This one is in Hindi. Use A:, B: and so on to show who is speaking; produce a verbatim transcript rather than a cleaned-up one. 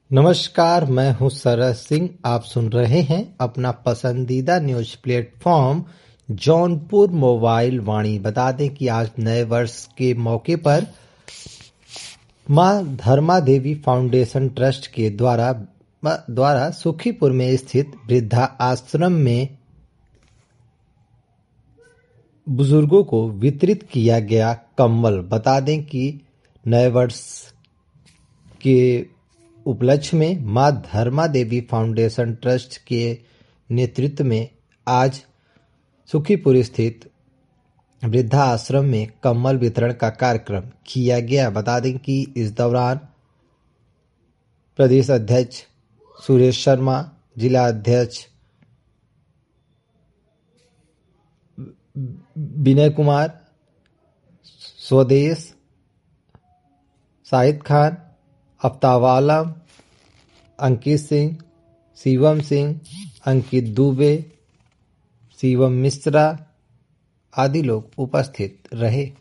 A: नमस्कार, मैं हूं सरस सिंह। आप सुन रहे हैं अपना पसंदीदा news platform Jaunpur mobile Vani. बता दें कि आज नए वर्ष के मौके पर मां धर्मा देवी फाउंडेशन ट्रस्ट के द्वारा द्वारा सुखीपुर में स्थित वृद्धा आश्रम में बुजुर्गों को वितरित किया गया कंबल। बता दें कि नए वर्ष के उपलक्ष्य में मां धर्मा देवी फाउंडेशन ट्रस्ट के नेतृत्व में आज सुखीपुर स्थित वृद्धा आश्रम में कंबल वितरण का कार्यक्रम किया गया। बता दें कि इस दौरान प्रदेश अध्यक्ष सुरेश शर्मा, जिला अध्यक्ष विनय कुमार, स्वदेश, शाहिद खान, आफ्ताब आलम, अंकित सिंह, शिवम सिंह, अंकित दुबे, शिवम मिश्रा आदि लोग उपस्थित रहे।